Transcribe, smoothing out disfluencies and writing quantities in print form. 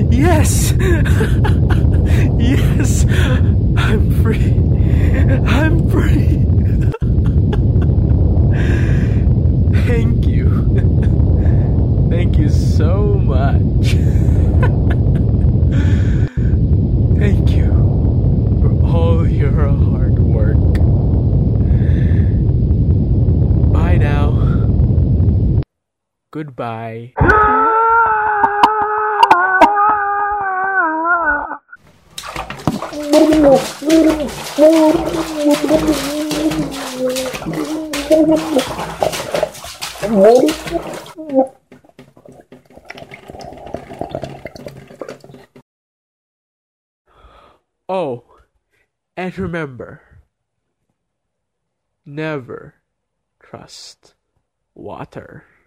Yes! Yes! I'm free! I'm free! Thank you. Thank you so much. Thank you for all your hard work. Bye now. Goodbye. Oh, and remember, never trust water.